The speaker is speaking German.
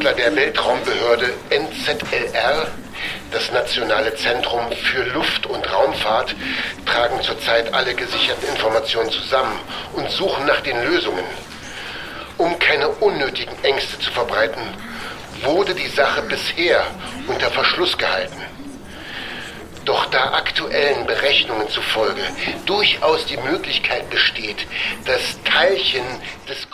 Wissenschaftler der Weltraumbehörde NZLR, das Nationale Zentrum für Luft- und Raumfahrt, tragen zurzeit alle gesicherten Informationen zusammen und suchen nach den Lösungen. Um keine unnötigen Ängste zu verbreiten, wurde die Sache bisher unter Verschluss gehalten. Doch da aktuellen Berechnungen zufolge durchaus die Möglichkeit besteht, dass Teilchen des